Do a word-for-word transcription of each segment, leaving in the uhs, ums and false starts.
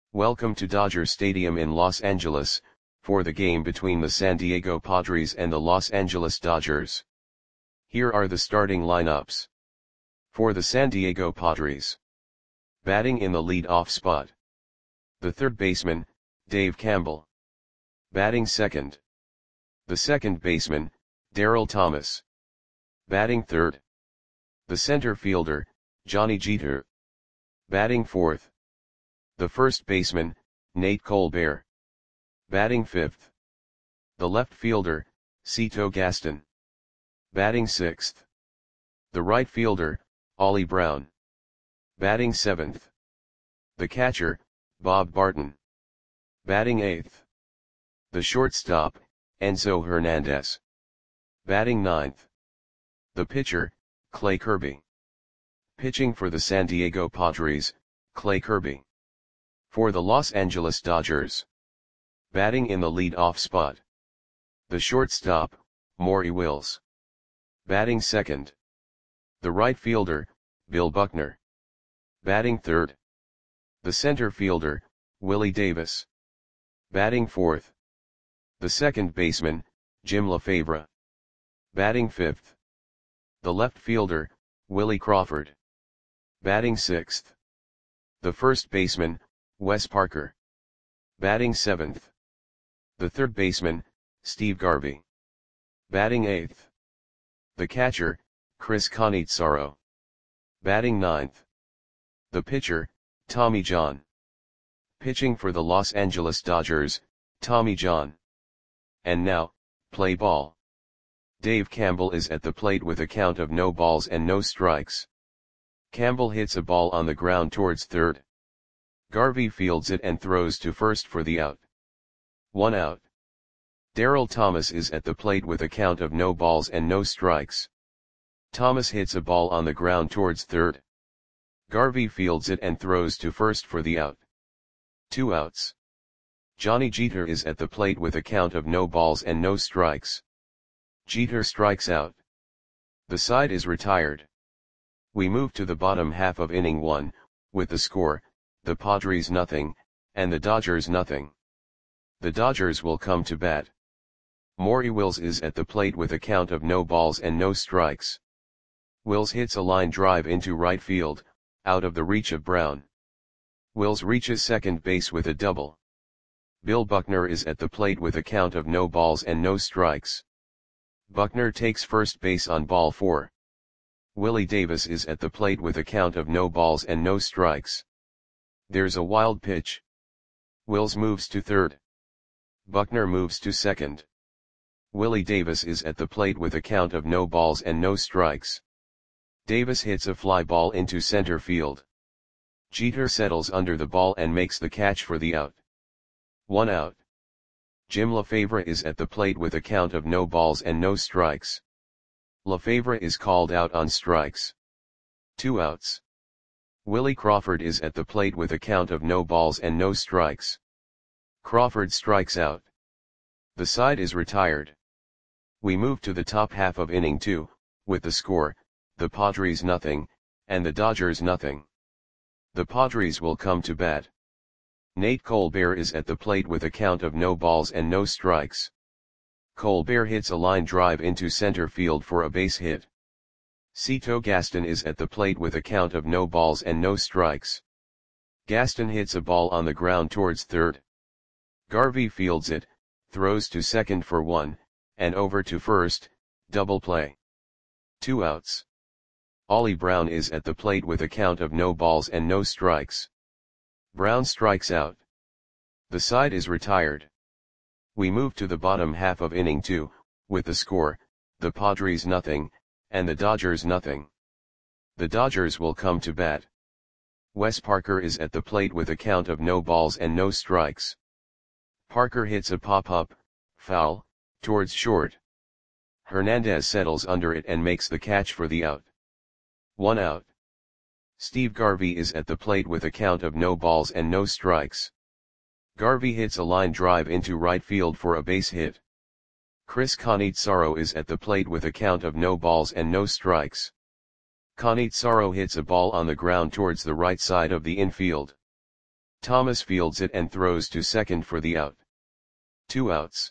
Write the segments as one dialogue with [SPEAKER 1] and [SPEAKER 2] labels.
[SPEAKER 1] Welcome to Dodger Stadium in Los Angeles, for the game between the San Diego Padres and the Los Angeles Dodgers. Here are the starting lineups. For the San Diego Padres. Batting in the lead-off spot. The third baseman, Dave Campbell. Batting second. The second baseman, Darryl Thomas. Batting third. The center fielder, Johnny Jeter. Batting fourth. The first baseman, Nate Colbert. Batting fifth. The left fielder, Cito Gaston. Batting sixth. The right fielder, Ollie Brown. Batting seventh. The catcher, Bob Barton. Batting eighth. The shortstop, Enzo Hernandez. Batting ninth. The pitcher, Clay Kirby. Pitching for the San Diego Padres, Clay Kirby. For the Los Angeles Dodgers. Batting in the lead-off spot. The shortstop, Maury Wills. Batting second. The right fielder, Bill Buckner. Batting third. The center fielder, Willie Davis. Batting fourth. The second baseman, Jim Lefebvre. Batting fifth. The left fielder, Willie Crawford. Batting sixth. The first baseman, Wes Parker. Batting seventh. The third baseman, Steve Garvey. Batting eighth. The catcher, Chris Cannizzaro. Batting ninth. The pitcher, Tommy John. Pitching for the Los Angeles Dodgers, Tommy John. And now, play ball. Dave Campbell is at the plate with a count of no balls and no strikes. Campbell hits a ball on the ground towards third. Garvey fields it and throws to first for the out. One out. Darryl Thomas is at the plate with a count of no balls and no strikes. Thomas hits a ball on the ground towards third. Garvey fields it and throws to first for the out. Two outs. Johnny Jeter is at the plate with a count of no balls and no strikes. Jeter strikes out. The side is retired. We move to the bottom half of inning one, with the score, the Padres nothing, and the Dodgers nothing. The Dodgers will come to bat. Maury Wills is at the plate with a count of no balls and no strikes. Wills hits a line drive into right field, out of the reach of Brown. Wills reaches second base with a double. Bill Buckner is at the plate with a count of no balls and no strikes. Buckner takes first base on ball four. Willie Davis is at the plate with a count of no balls and no strikes. There's a wild pitch. Wills moves to third. Buckner moves to second. Willie Davis is at the plate with a count of no balls and no strikes. Davis hits a fly ball into center field. Jeter settles under the ball and makes the catch for the out. One out. Jim Lefebvre is at the plate with a count of no balls and no strikes. Lefebvre is called out on strikes. Two outs. Willie Crawford is at the plate with a count of no balls and no strikes. Crawford strikes out. The side is retired. We move to the top half of inning two, with the score, the Padres nothing, and the Dodgers nothing. The Padres will come to bat. Nate Colbert is at the plate with a count of no balls and no strikes. Colbert hits a line drive into center field for a base hit. Cito Gaston is at the plate with a count of no balls and no strikes. Gaston hits a ball on the ground towards third. Garvey fields it, throws to second for one, and over to first, double play. Two outs. Ollie Brown is at the plate with a count of no balls and no strikes. Brown strikes out. The side is retired. We move to the bottom half of inning two, with the score, the Padres nothing, and the Dodgers nothing. The Dodgers will come to bat. Wes Parker is at the plate with a count of no balls and no strikes. Parker hits a pop-up, foul, towards short. Hernandez settles under it and makes the catch for the out. One out. Steve Garvey is at the plate with a count of no balls and no strikes. Garvey hits a line drive into right field for a base hit. Chris Cannizzaro is at the plate with a count of no balls and no strikes. Cannizzaro hits a ball on the ground towards the right side of the infield. Thomas fields it and throws to second for the out. Two outs.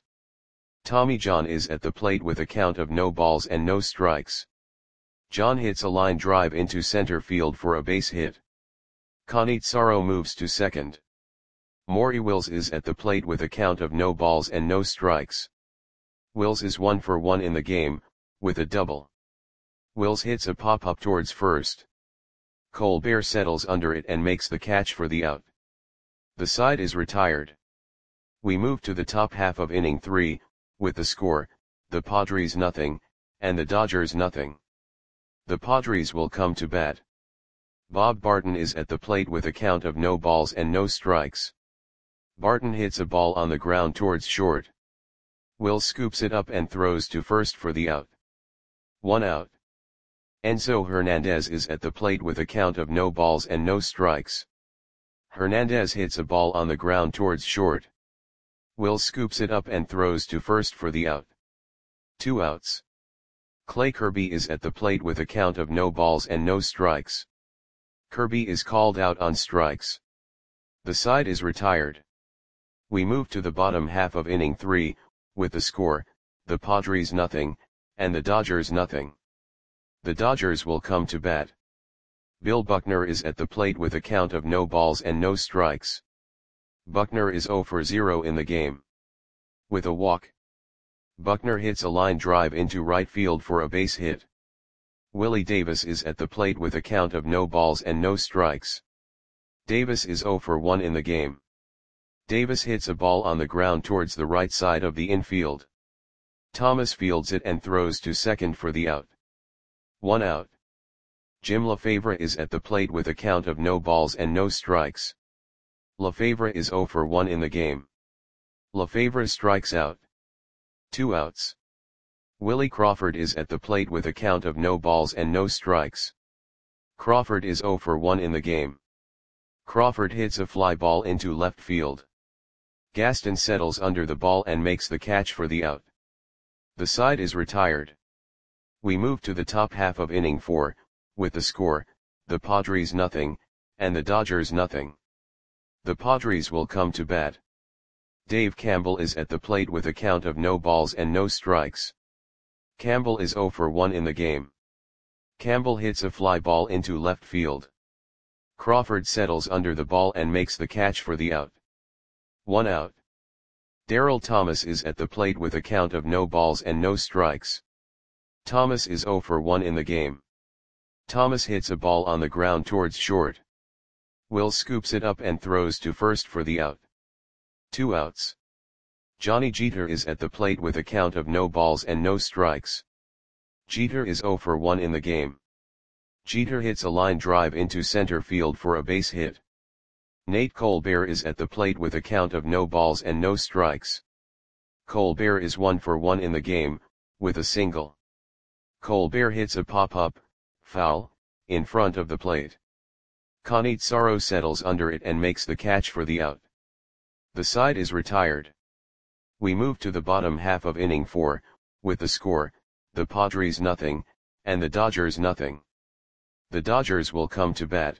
[SPEAKER 1] Tommy John is at the plate with a count of no balls and no strikes. John hits a line drive into center field for a base hit. Kanitsaro moves to second. Maury Wills is at the plate with a count of no balls and no strikes. Wills is one for one in the game, with a double. Wills hits a pop-up towards first. Colbert settles under it and makes the catch for the out. The side is retired. We move to the top half of inning three, with the score, the Padres nothing, and the Dodgers nothing. The Padres will come to bat. Bob Barton is at the plate with a count of no balls and no strikes. Barton hits a ball on the ground towards short. Will scoops it up and throws to first for the out. One out. Enzo Hernandez is at the plate with a count of no balls and no strikes. Hernandez hits a ball on the ground towards short. Will scoops it up and throws to first for the out. Two outs. Clay Kirby is at the plate with a count of no balls and no strikes. Kirby is called out on strikes. The side is retired. We move to the bottom half of inning three, with the score, the Padres nothing, and the Dodgers nothing. The Dodgers will come to bat. Bill Buckner is at the plate with a count of no balls and no strikes. Buckner is zero for zero in the game. With a walk, Buckner hits a line drive into right field for a base hit. Willie Davis is at the plate with a count of no balls and no strikes. Davis is zero for one in the game. Davis hits a ball on the ground towards the right side of the infield. Thomas fields it and throws to second for the out. One out. Jim LaFavre is at the plate with a count of no balls and no strikes. LaFavre is zero for one in the game. LaFavre strikes out. Two outs. Willie Crawford is at the plate with a count of no balls and no strikes. Crawford is zero for one in the game. Crawford hits a fly ball into left field. Gaston settles under the ball and makes the catch for the out. The side is retired. We move to the top half of inning four, with the score, the Padres nothing, and the Dodgers nothing. The Padres will come to bat. Dave Campbell is at the plate with a count of no balls and no strikes. Campbell is zero for one in the game. Campbell hits a fly ball into left field. Crawford settles under the ball and makes the catch for the out. One out. Darryl Thomas is at the plate with a count of no balls and no strikes. Thomas is zero for one in the game. Thomas hits a ball on the ground towards short. Will scoops it up and throws to first for the out. Two outs. Johnny Jeter is at the plate with a count of no balls and no strikes. Jeter is zero for one in the game. Jeter hits a line drive into center field for a base hit. Nate Colbert is at the plate with a count of no balls and no strikes. Colbert is one for one in the game, with a single. Colbert hits a pop-up, foul, in front of the plate. Kanitsaro settles under it and makes the catch for the out. The side is retired. We move to the bottom half of inning four, with the score, the Padres nothing, and the Dodgers nothing. The Dodgers will come to bat.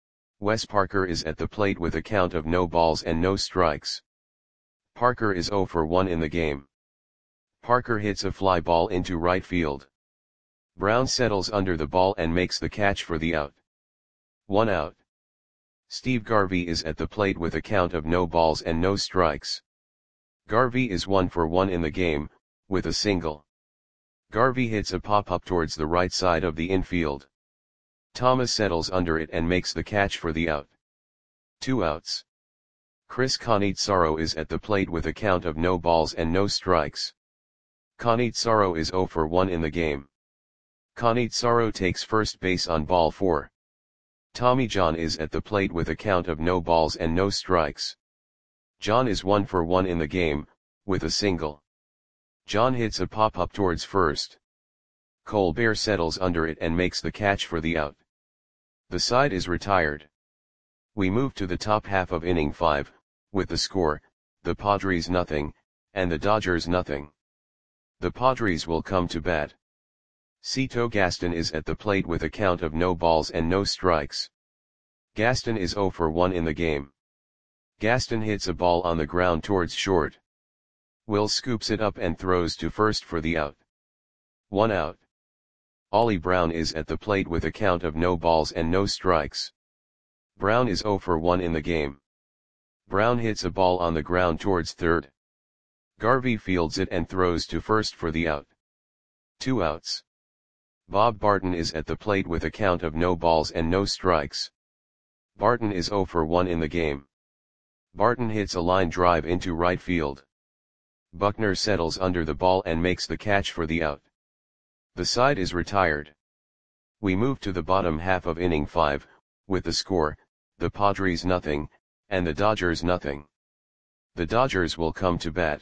[SPEAKER 1] Wes Parker is at the plate with a count of no balls and no strikes. Parker is zero for one in the game. Parker hits a fly ball into right field. Brown settles under the ball and makes the catch for the out. One out. Steve Garvey is at the plate with a count of no balls and no strikes. Garvey is one for one in the game, with a single. Garvey hits a pop-up towards the right side of the infield. Thomas settles under it and makes the catch for the out. Two outs. Chris Kanitsaro is at the plate with a count of no balls and no strikes. Kanitsaro is zero for one in the game. Kanitsaro takes first base on ball four. Tommy John is at the plate with a count of no balls and no strikes. John is one for one in the game, with a single. John hits a pop-up towards first. Colbert settles under it and makes the catch for the out. The side is retired. We move to the top half of inning five, with the score, the Padres nothing, and the Dodgers nothing. The Padres will come to bat. Cito Gaston is at the plate with a count of no balls and no strikes. Gaston is zero for one in the game. Gaston hits a ball on the ground towards short. Will scoops it up and throws to first for the out. One out. Ollie Brown is at the plate with a count of no balls and no strikes. Brown is zero for one in the game. Brown hits a ball on the ground towards third. Garvey fields it and throws to first for the out. Two outs. Bob Barton is at the plate with a count of no balls and no strikes. Barton is zero for one in the game. Barton hits a line drive into right field. Buckner settles under the ball and makes the catch for the out. The side is retired. We move to the bottom half of inning five, with the score, the Padres nothing, and the Dodgers nothing. The Dodgers will come to bat.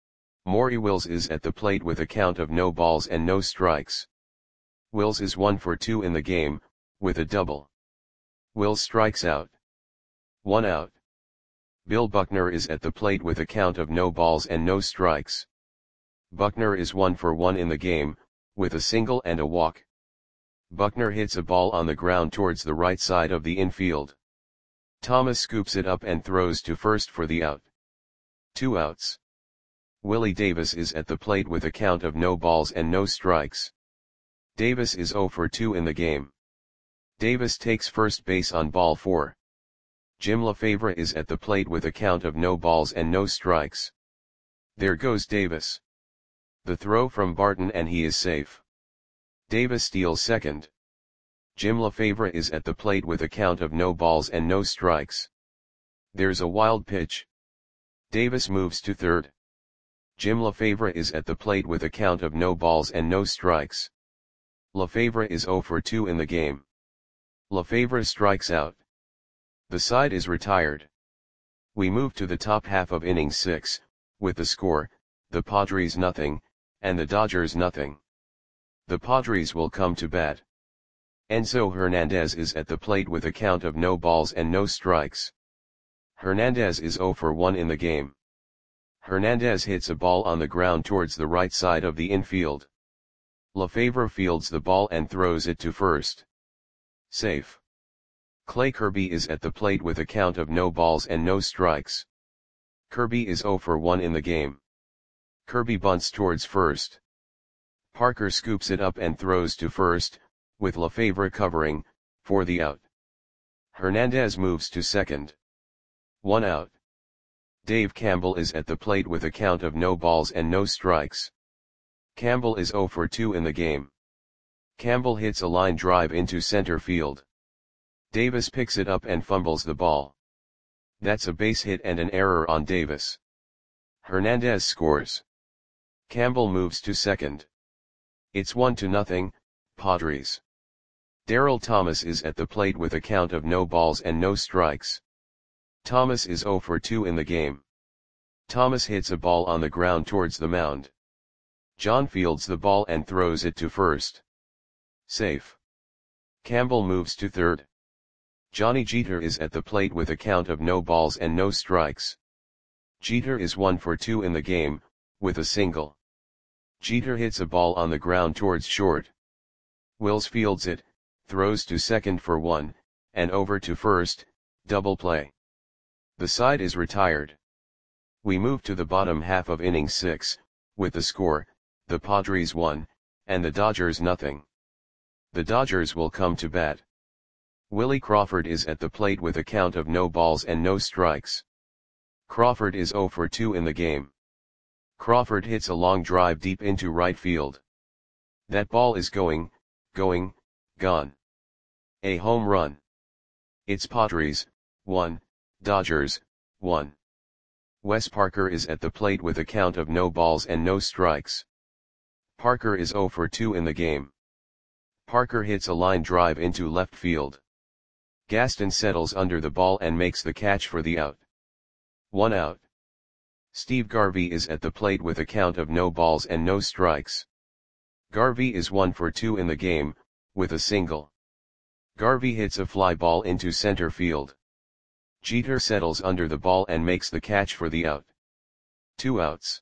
[SPEAKER 1] Maury Wills is at the plate with a count of no balls and no strikes. Wills is one for two in the game, with a double. Wills strikes out. One out. Bill Buckner is at the plate with a count of no balls and no strikes. Buckner is one for one in the game, with a single and a walk. Buckner hits a ball on the ground towards the right side of the infield. Thomas scoops it up and throws to first for the out. Two outs. Willie Davis is at the plate with a count of no balls and no strikes. Davis is zero for two in the game. Davis takes first base on ball four. Jim Lefevre is at the plate with a count of no balls and no strikes. There goes Davis. The throw from Barton and he is safe. Davis steals second. Jim Lefevre is at the plate with a count of no balls and no strikes. There's a wild pitch. Davis moves to third. Jim Lefevre is at the plate with a count of no balls and no strikes. Lefevre is zero for two in the game. Lefevre strikes out. The side is retired. We move to the top half of inning six, with the score, the Padres nothing, and the Dodgers nothing. The Padres will come to bat. Enzo Hernandez is at the plate with a count of no balls and no strikes. Hernandez is zero for one in the game. Hernandez hits a ball on the ground towards the right side of the infield. Lefevre fields the ball and throws it to first. Safe. Clay Kirby is at the plate with a count of no balls and no strikes. Kirby is zero for one in the game. Kirby bunts towards first. Parker scoops it up and throws to first, with Lefevre covering, for the out. Hernandez moves to second. One out. Dave Campbell is at the plate with a count of no balls and no strikes. Campbell is zero for two in the game. Campbell hits a line drive into center field. Davis picks it up and fumbles the ball. That's a base hit and an error on Davis. Hernandez scores. Campbell moves to second. It's one to nothing, Padres. Darryl Thomas is at the plate with a count of no balls and no strikes. Thomas is zero for two in the game. Thomas hits a ball on the ground towards the mound. John fields the ball and throws it to first. Safe. Campbell moves to third. Johnny Jeter is at the plate with a count of no balls and no strikes. Jeter is one for two in the game, with a single. Jeter hits a ball on the ground towards short. Wills fields it, throws to second for one, and over to first, double play. The side is retired. We move to the bottom half of inning six, with the score, the Padres one, and the Dodgers nothing. The Dodgers will come to bat. Willie Crawford is at the plate with a count of no balls and no strikes. Crawford is zero for two in the game. Crawford hits a long drive deep into right field. That ball is going, going, gone. A home run. It's Padres, one, Dodgers, one. Wes Parker is at the plate with a count of no balls and no strikes. Parker is zero for two in the game. Parker hits a line drive into left field. Gaston settles under the ball and makes the catch for the out. One out. Steve Garvey is at the plate with a count of no balls and no strikes. Garvey is one for two in the game, with a single. Garvey hits a fly ball into center field. Jeter settles under the ball and makes the catch for the out. Two outs.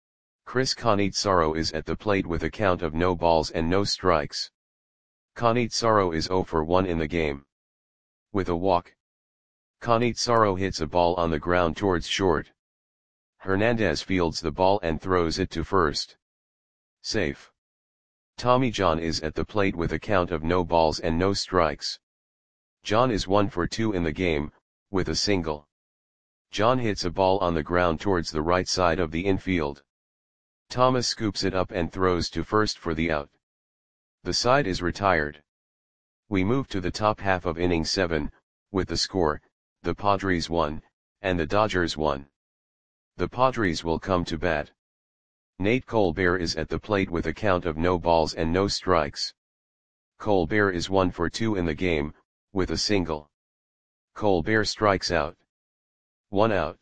[SPEAKER 1] Chris Cannizzaro is at the plate with a count of no balls and no strikes. Cannizzaro is zero for one in the game. With a walk. Canizaro hits a ball on the ground towards short. Hernandez fields the ball and throws it to first. Safe. Tommy John is at the plate with a count of no balls and no strikes. John is one for two in the game, with a single. John hits a ball on the ground towards the right side of the infield. Thomas scoops it up and throws to first for the out. The side is retired. We move to the top half of inning seven, with the score, the Padres one, and the Dodgers one. The Padres will come to bat. Nate Colbert is at the plate with a count of no balls and no strikes. Colbert is one for two in the game, with a single. Colbert strikes out. One out.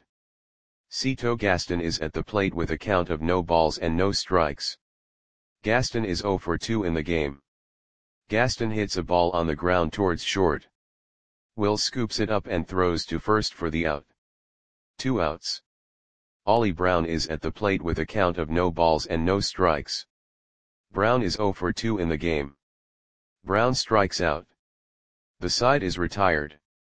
[SPEAKER 1] Cito Gaston is at the plate with a count of no balls and no strikes. Gaston is zero for two in the game. Gaston hits a ball on the ground towards short. Will scoops it up and throws to first for the out. Two outs. Ollie Brown is at the plate with a count of no balls and no strikes. Brown is zero for two in the game. Brown strikes out. The side is retired.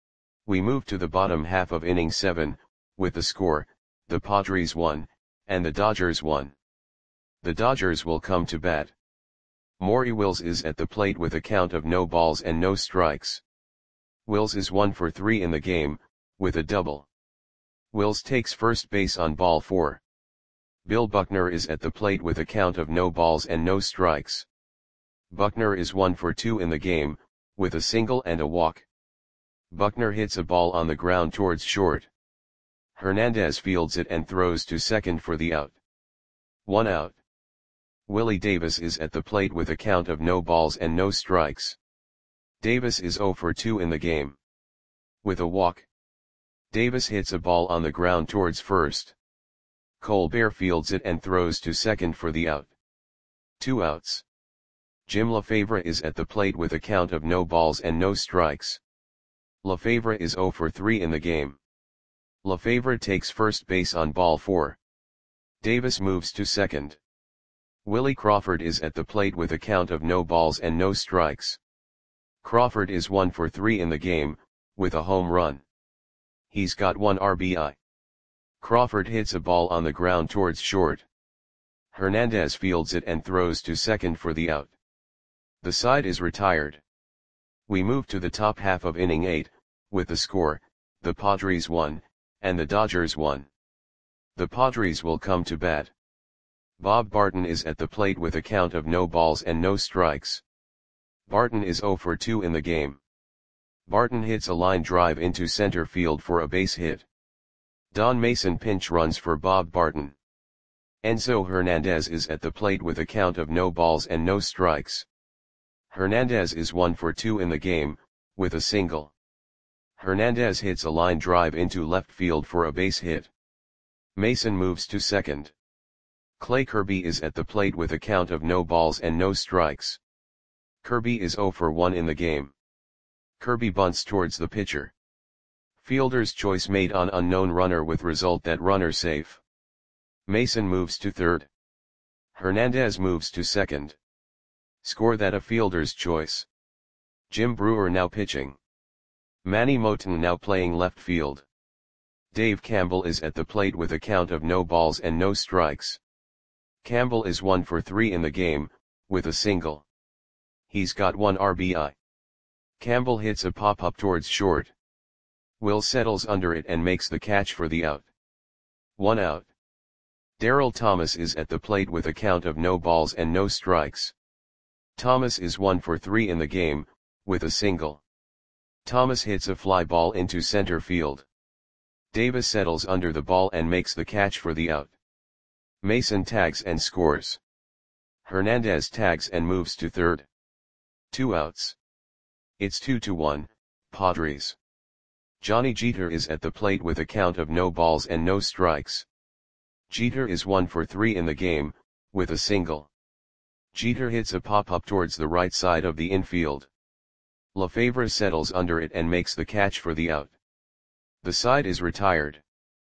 [SPEAKER 1] We move to the bottom half of inning seven, with the score, the Padres one, and the Dodgers one. The Dodgers will come to bat. Maury Wills is at the plate with a count of no balls and no strikes. Wills is one for three in the game, with a double. Wills takes first base on ball four. Bill Buckner is at the plate with a count of no balls and no strikes. Buckner is one for two in the game, with a single and a walk. Buckner hits a ball on the ground towards short. Hernandez fields it and throws to second for the out. One out. Willie Davis is at the plate with a count of no balls and no strikes. Davis is zero for two in the game. With a walk. Davis hits a ball on the ground towards first. Colbert fields it and throws to second for the out. Two outs. Jim LaFavre is at the plate with a count of no balls and no strikes. LaFavre is zero for three in the game. LaFavre takes first base on ball four. Davis moves to second. Willie Crawford is at the plate with a count of no balls and no strikes. Crawford is one for three in the game, with a home run. He's got one R B I. Crawford hits a ball on the ground towards short. Hernandez fields it and throws to second for the out. The side is retired. We move to the top half of inning eight, with the score, the Padres one, and the Dodgers one. The Padres will come to bat. Bob Barton is at the plate with a count of no balls and no strikes. Barton is zero for two in the game. Barton hits a line drive into center field for a base hit. Don Mason pinch runs for Bob Barton. Enzo Hernandez is at the plate with a count of no balls and no strikes. Hernandez is one for two in the game, with a single. Hernandez hits a line drive into left field for a base hit. Mason moves to second. Clay Kirby is at the plate with a count of no balls and no strikes. Kirby is zero for one in the game. Kirby bunts towards the pitcher. Fielder's choice made on unknown runner with result that runner safe. Mason moves to third. Hernandez moves to second. Score that a fielder's choice. Jim Brewer now pitching. Manny Moten now playing left field. Dave Campbell is at the plate with a count of no balls and no strikes. Campbell is one for three in the game, with a single. He's got one R B I. Campbell hits a pop-up towards short. Will settles under it and makes the catch for the out. One out. Darryl Thomas is at the plate with a count of no balls and no strikes. Thomas is one for three in the game, with a single. Thomas hits a fly ball into center field. Davis settles under the ball and makes the catch for the out. Mason tags and scores. Hernandez tags and moves to third. Two outs. It's two to one, Padres. Johnny Jeter is at the plate with a count of no balls and no strikes. Jeter is one for three in the game, with a single. Jeter hits a pop-up towards the right side of the infield. LaFavre settles under it and makes the catch for the out. The side is retired.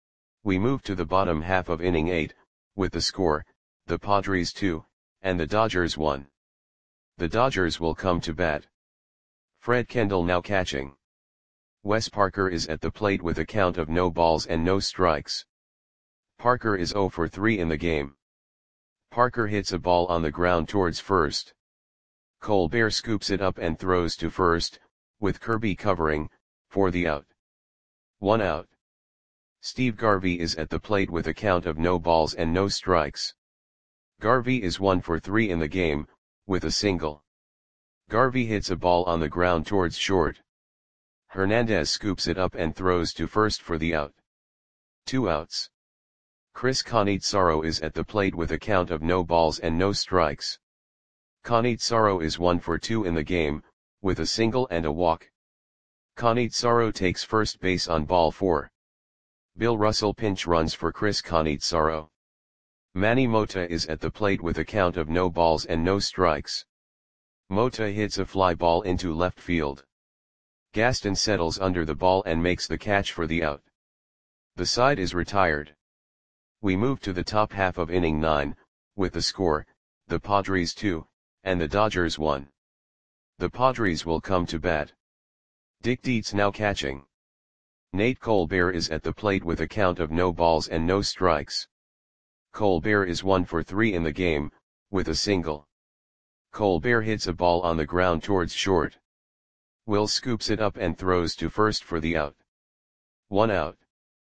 [SPEAKER 1] We move to the bottom half of inning eight, with the score, the Padres two, and the Dodgers one. The Dodgers will come to bat. Fred Kendall now catching. Wes Parker is at the plate with a count of no balls and no strikes. Parker is zero for three in the game. Parker hits a ball on the ground towards first. Colbert scoops it up and throws to first, with Kirby covering, for the out. One out. Steve Garvey is at the plate with a count of no balls and no strikes. Garvey is one for three in the game, with a single. Garvey hits a ball on the ground towards short. Hernandez scoops it up and throws to first for the out. Two outs. Chris Cannizzaro is at the plate with a count of no balls and no strikes. Cannizzaro is one for two in the game, with a single and a walk. Cannizzaro takes first base on ball four. Bill Russell pinch runs for Chris Cannizzaro. Manny Mota is at the plate with a count of no balls and no strikes. Mota hits a fly ball into left field. Gaston settles under the ball and makes the catch for the out. The side is retired. We move to the top half of inning nine, with the score, the Padres two, and the Dodgers one. The Padres will come to bat. Dick Dietz now catching. Nate Colbert is at the plate with a count of no balls and no strikes. Colbert is one for three in the game, with a single. Colbert hits a ball on the ground towards short. Will scoops it up and throws to first for the out. One out.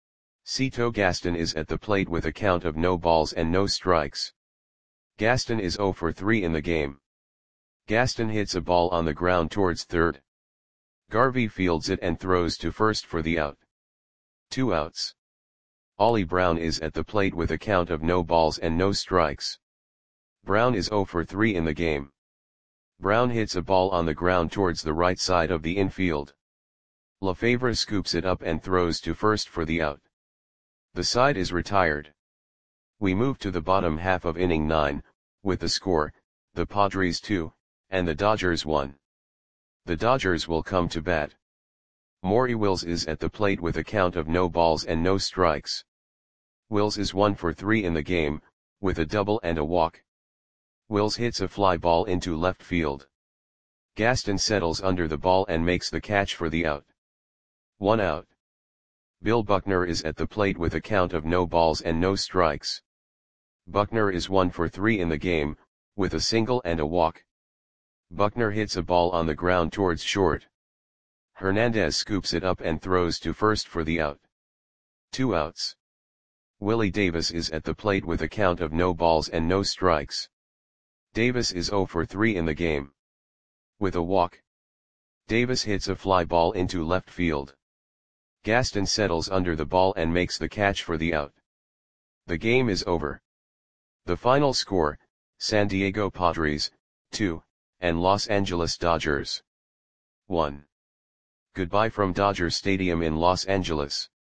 [SPEAKER 1] Cito Gaston is at the plate with a count of no balls and no strikes. Gaston is zero for three in the game. Gaston hits a ball on the ground towards third. Garvey fields it and throws to first for the out. Two outs. Ollie Brown is at the plate with a count of no balls and no strikes. Brown is zero for three in the game. Brown hits a ball on the ground towards the right side of the infield. Lefevre scoops it up and throws to first for the out. The side is retired. We move to the bottom half of inning nine, with the score, the Padres two, and the Dodgers one. The Dodgers will come to bat. Maury Wills is at the plate with a count of no balls and no strikes. Wills is one for three in the game, with a double and a walk. Wills hits a fly ball into left field. Gaston settles under the ball and makes the catch for the out. One out. Bill Buckner is at the plate with a count of no balls and no strikes. Buckner is one for three in the game, with a single and a walk. Buckner hits a ball on the ground towards short. Hernandez scoops it up and throws to first for the out. Two outs. Willie Davis is at the plate with a count of no balls and no strikes. Davis is zero for three in the game. With a walk. Davis hits a fly ball into left field. Gaston settles under the ball and makes the catch for the out. The game is over. The final score, San Diego Padres, two, and Los Angeles Dodgers, one. Goodbye from Dodger Stadium in Los Angeles.